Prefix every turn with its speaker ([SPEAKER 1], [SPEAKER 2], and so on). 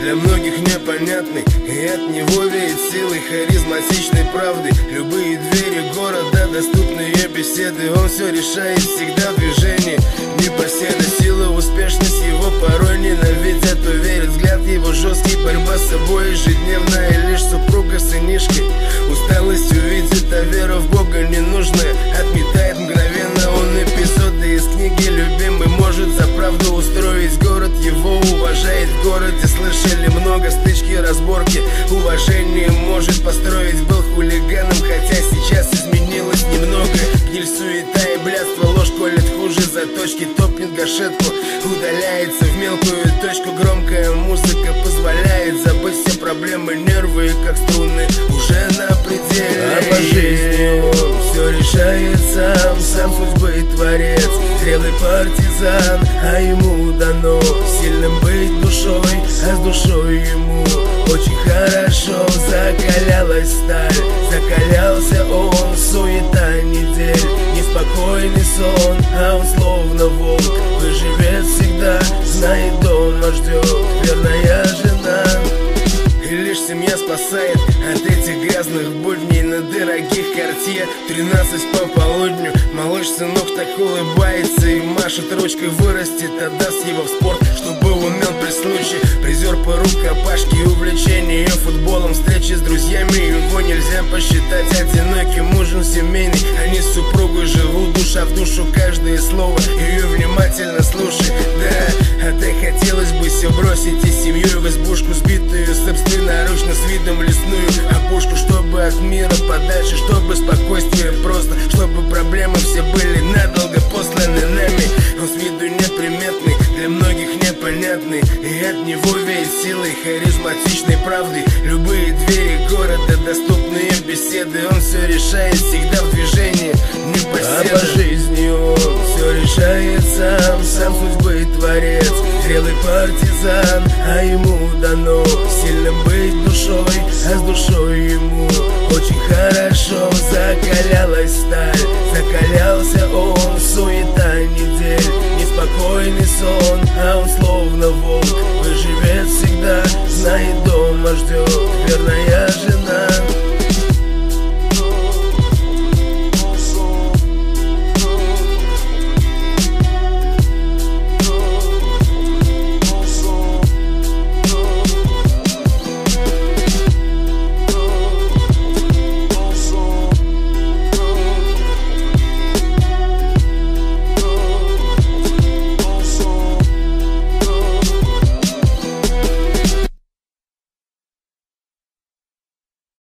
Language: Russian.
[SPEAKER 1] для многих непонятный, и от него веет силой харизматичной правды. Любые двери города, доступные беседы, он все решает всегда в движении. Непоседа, сила, успешность его порой ненавидят, уверен взгляд его жесткий, борьба с собой ежедневная, лишь супруга сынишки усталость увидит, а вера в Бога ненужная отметает мгновенно он эпизоды из книги любимый, может за правду устроить город, его уважает в городе, слышали много стычки, разборки, уважение может построить, был хулиганом, хотя сейчас изменилось немного, гниль, суета и блядство, ложь колет хуже заточки, топнет гашетку, удаляется в мелкую точку, громкая музыка позволяет забыть все проблемы, нервы как струны уже на пределе, а по жизни он все решает сам судьбы творец, зрелый партизан, а ему дано сильным быть душой, а с душой ему очень хорошо закалялась сталь, закалялся он, суета недель, неспокойный сон, а он словно волк, выживет всегда, знает дома ждет верная жена. И лишь семья спасает от этих грязных будней на дорогих Cartier 13 по полудню. Малыш сынок так улыбается и машет ручкой, вырастет, отдаст его в спорт, чтобы умел при случае. Призер по рукопашке, увлечение футболом, встречи с друзьями, его нельзя посчитать одиноким, ужин семейный. Они с супругой живут душа в душу, каждое слово ее внимательно слушай. Да, а так хотелось бы все бросить и семью в избушку, сбитую собственноручно с видом лесную опушку, чтобы от мира подальше, чтобы спокойствие просто, чтобы проблемы все были надолго посланы нами. Он с виду неприметный, для многих непонятный, и от него веет силой харизматичной правды. Любые двери города, доступные беседы, он все решает всегда в движении, непоседа. А по жизни он все решает сам судьбы творец, зрелый партизан, а ему дано сильным быть душой, а с душой ему очень хорошо закалялась сталь, закалялся он, суета недель, неспокойный сон, а он словно волк, выживет всегда, знает дома ждет